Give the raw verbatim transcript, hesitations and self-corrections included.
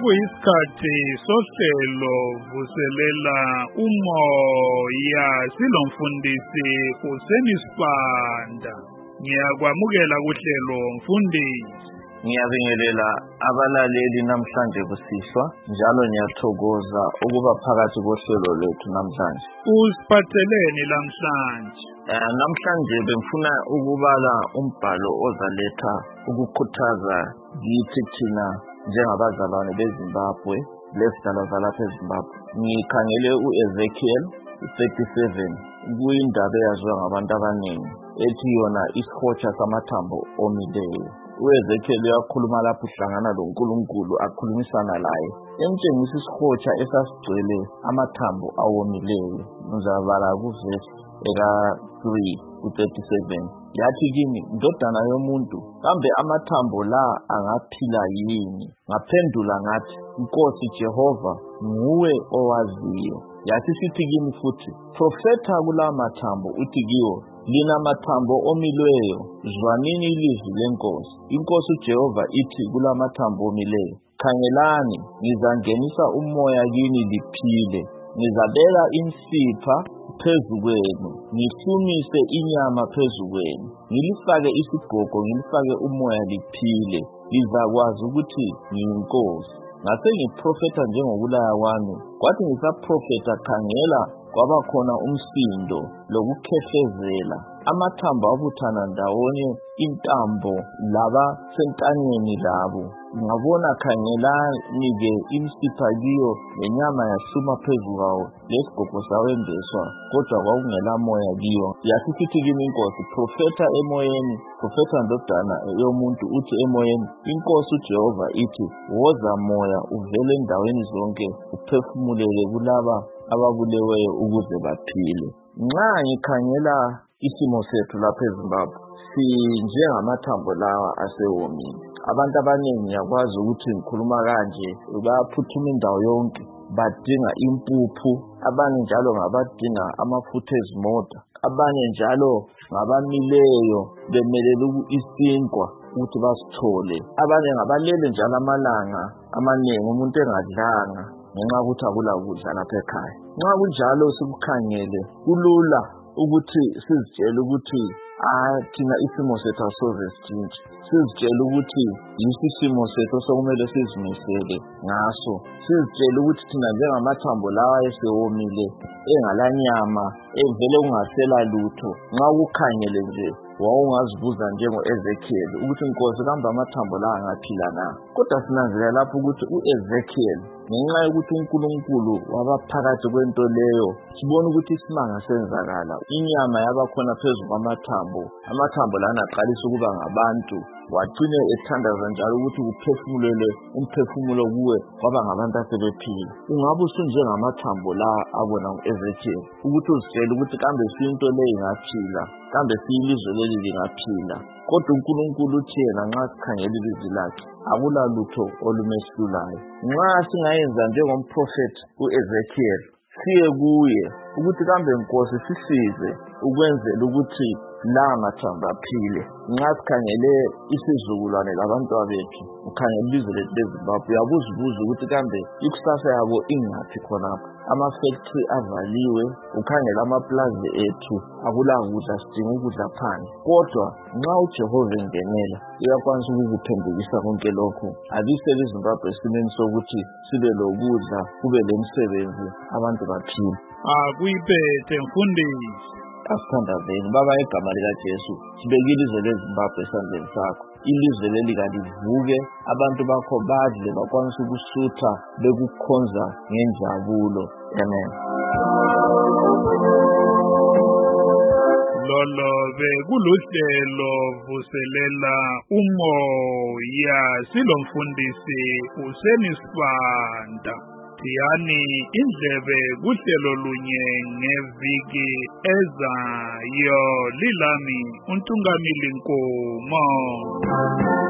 sekuyisikhathi sohlelo vuselela umoya silomfundisi uSenisibanda. Ngiyakwamukela kuhlelo mfundisi. Ngiyabingelela abalaleli namhlanje kusiswa njalo ngiyathokoza ukuba phakathi kohlelo lwethu namhlanje. Usiphatheleni namhlanje? Eh namhlanje bengifuna ukubala umbhalo ozaletha ukukhuthaza kithi thina njengabazalwane beZimbabwe lesidala zalapha eZimbabwe. Ngikhangele uEzekiel thirty-seven kuyindaba eyaziwa ngabantu abaningi ethi yona isihotsha samathambo omileyo. uEzekiel uyakhuluma lapho uhlangana loNkulunkulu akhulumisana laye emtshengisa isihotsha esasigcwele amathambo awomileyo. Ngizabala kuvesi eka three thirty-seven yathi kimi, ndodana yomuntu, kambe amathambo la angaphila yini? Ngaphendula ngathi, Nkosi Jehova, nguwe owaziyo. Yathi sithi kimi futhi, profeta kula mathambo uthi kiwo, lina mathambo omileyo, zwanini ilizwi lenkosi. Inkosi uJehova ithi kula mathambo omileyo, khangelani, ngizangenisa umoya kini liphile, ngizabeka insipha phezu kwenu, ngihlumise inyama phezu kwenu, ngilifake isigogo, ngilifake umoya liphile, lizakwazi ukuthi ngiyinkosi. Ngase ngiprofeta njengokulaya kwami, kwathi ngisaprofeta khangela kwaba khona umsindo lokukhefezela, amathambo abuthana ndawonye, intambo laba sentanyeni labo. Ngabona khangelani-ke imsipha kiyo lenyama yahluma phezu kwawo, lesigogo sawembeswa, kodwa kwakungela moya kiyo. Yathi sithi kimi inkosi, profeta emoyeni, profeta ndodana yomuntu uthi emoyeni, inkosi uJehova ithi, woza moya uvele endaweni zonke, uphefumulele kulaba ababuleweyo ukuze baphile. Nxa ngikhangela isimo sethu lapha eZimbabwe, si njengamathambo lawa asewomile. Abantu abaningi yakwazi ukuthi ngikhuluma kanje bayaphuthuma indawo yonke, badinga impuphu, abanye njalo ngabadinga amafutha ezimota, abanye njalo ngabamileyo bemelele isinkwa ukuthi basithole, abanye ngabalele njalo amalanga amanengi umuntu engadlanga ngenxa ukuthi akula kudla lapha ekhaya. Nxa kunjalo sikukhangele, kulula ukuthi sizitshele ukuthi ah thina isimo sethu asoze sitshintshe, sizitshele ukuthi yisi isimo sethu sokumele sizimisele ngaso, sizitshele ukuthi thina njengamathambo lawa esewomile engalanyama evele kungasela lutho. Nxa ukukhangele nje wawungazibuza njengo-Ezekiel ukuthi Nkosi, kambe amathambo la angaphila na? Kodwa sinanzelela lapho ukuthi uEzekiel ngenxa yokuthi uNkulunkulu wabaphakathi kwento leyo, sibona ukuthi isimanga senzakala, inyama yabakhona phezu kwamathambo, amathambo lana aqalisa ukuba ngabantu, wagcine ethandaza njalo ukuthi kuphefumulele umphefumulo kuwe kwaba ngabantu asebephila. Ungabe usunjengamathambo la abona uEzekiel ukuthi uzitshele ukuthi kambe into leyo ingaphila, kambe siyilizwe leli lingaphila. Kodwa uNkulunkulu uthi yena nxa sikhangela ilizwi lakhe akula lutho olumehlulayo. Nxa singayenza njengomprofeti uEzekiel, siye kuye ukuthi kambe Nkosi sisize ukwenzela ukuthi la mathambo aphile. Nxa sikhangele isizukulwane labantwana bethu, ukhangela ilizwe lethu leZimbabwe, uyabuzibuza ukuthi kambe ikusasa yabo ingaphi khonapho. Ama-factory avaliwe, ukhangela amaplazi ethu akula kudla, sidinga ukudla phandle. Kodwa nxa uJehova engenela, uyakwanisa ukukuphendukisa konke lokho, abisele iZimbabwe esimeni sokuthi sibe lokudla, kube lemisebenzi, abantu baphile. Akuyiphethe mfundisi. Asithandazeni Baba, igama likaJesu sibeke ilizwe leZimbabwe esandleni sakho. Ilizwe leli kalivuke, abantu bakho badle, bakwanisa ukusutha bekukhonza ngenjabulo. Amen. Lolo bekuluhlelo vuselela umoya silomfundisi uSenisibanda. Diyani indlebe kuhlelo lunye ngeviki ezayo. Lilami uNtungamili Nkomo.